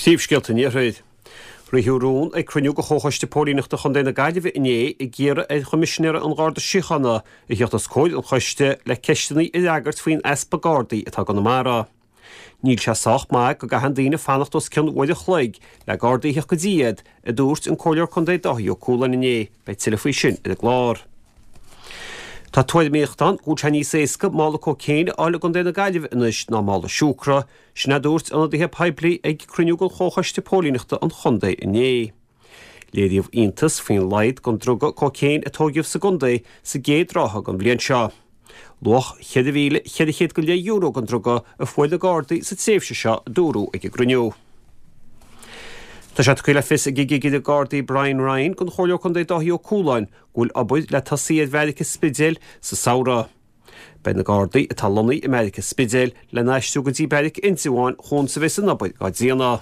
Príomhscéalta níorthaid. Rihiúrún ag cruniú go chóchaiste pólíneachta chun déna gaiileh iné I ggéire ag chomisisinéire an gáda síchanna I dheachtas cóil an choiste le ceisteannaí I agart faoin espa gádaí atá gan na mara. Níl se sách maig go gahan daoine fanachtas cin uile chloig le gádaí heach go díad I dúirt an cóilear chun dé dathí ó cúlan iné be tiile faoi sin I glár. Tá tuaid méochtán gúd se níos éasca mála cócéin ála gan déna gaiileh inis ná mála siúcra, sinna dúirt anna dtí peblií ag cruniú go chóchaiste pólíneachta an chundaí iné. Léiríomh iontas faoin laid gan druga cócéin atógiamh sa gundaí sa géad rátha gan bblion seo. Luach €100,000 go le gan druga a bhfuil na gádaí sa tséimhse seo dúrú ag gruniú. Tá sé chuile fis a gigigid a gádaí Brian Ryan gon choirleor chun dé dathí ó cúláin gúil abuid le tasaíad Mheiriceá Spidéil sa saora. Ben na gádaí atá lonaí I Mheiriceá Spidéil le náistú go dtí Mheiriceá Intiúáin chun sa bheits an abuid gá díana.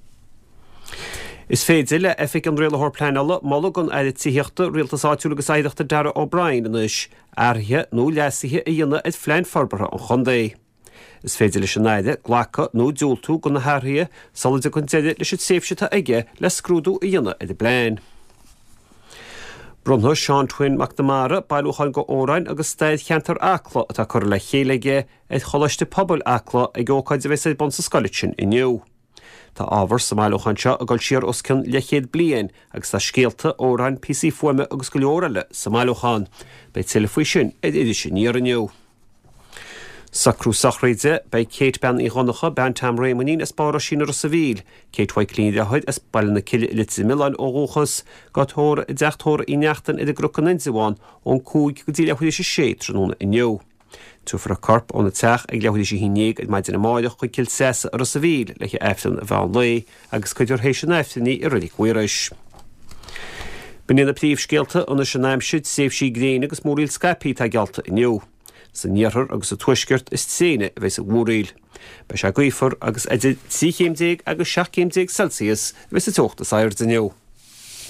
Is féidir le effic an réalthór pleanala mála gan eile tíochta rialtas áitiúla agus éideachta Dara O'Brien inis, airthe nó leasithe a dhéanana ag phlean forbartha an chundaí. Is féidir leis an éide ghlacha nó dúiltú go na háirthe solid a chun déide leis séifsete aige le scrúdú a dhéanana ag blaen. Bruntha Sean Twin McNamara bailúcháin go óráin agus staid cheantar acla atá chur le chéalaige ag cholaiste pobl acla ag ócáid a bheits ag bon sa scoilid sin inniu. Tá ábhar sa bailúcháin seo a gáil siar oscin le chéad bliain agus tá scéalta óráin PC fuime agus go leorala sa bailúcháin, be tiile faoi sin idir sin níor inniu. Sacrú sachréide bei Kate ben I ghonacha ben tam rémanín as bára sínar a savíl. Kate waid clín dehaid as balna cile litsi milán ó róchas gathóra I deachtóra I neachtan I de grucan inziwán ón cúig go dí lehuidir sé sé tróna inniu. Túfra corp ón na teach ag lehuidir sé hínéig ag maidin na máideach chuig cil sesa ar a savíl le eftan a bhean lei agus chuidir hééis an eftaní I rudig cuiris. Benin na príomhscéalta ón na sinnaimsid séf sí gréine agus móríl Skype tá gealta inniu. Sa níorthar agus a tuisgurt is tséine a bheits a mhúrail. Bei se gaoifar agus idir 10 agus 7 Celsius a bheits a teochtas air diniu.